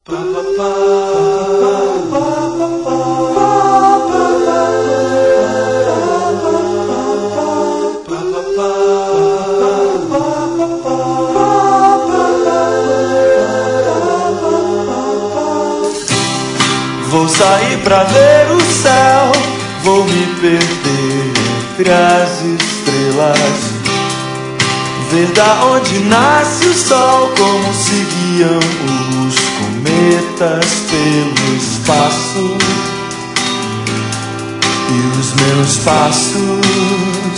Vou sair pra ver o céu, vou me perder entre as estrelas, ver da onde nasce o sol, como se guiam os cometas pelo espaço. E os meus passos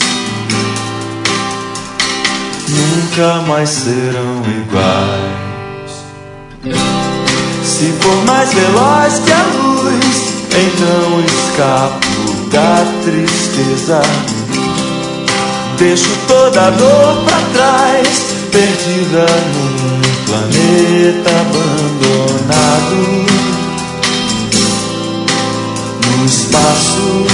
nunca mais serão iguais. Se for mais veloz que a luz, então escapo da tristeza. Deixo toda a dor pra trás, perdida num planeta abandonado, no espaço,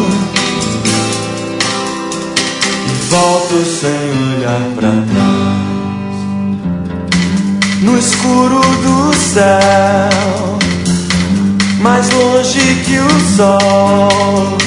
e volto sem olhar pra trás. No escuro do céu, mais longe que o sol,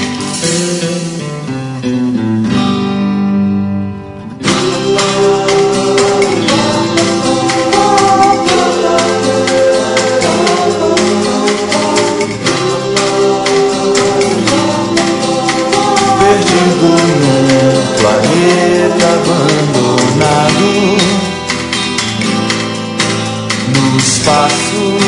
perdido num planeta abandonado, no espaço.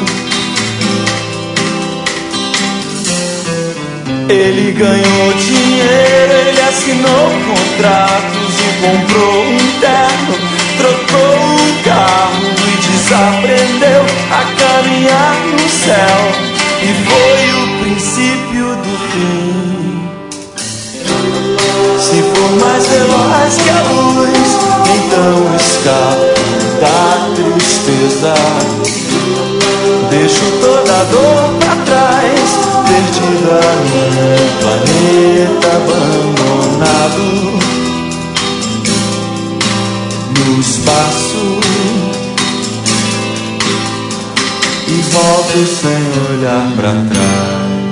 Ele ganhou dinheiro, ele assinou contratos e comprou um terno, trocou um carro e desaprendeu a caminhar no céu. E foi o princípio do fim. Se for mais veloz que a luz, então escapo da tristeza. Deixo toda a dor pra trás, perdida num planeta abandonado, no espaço, e volto sem olhar pra trás.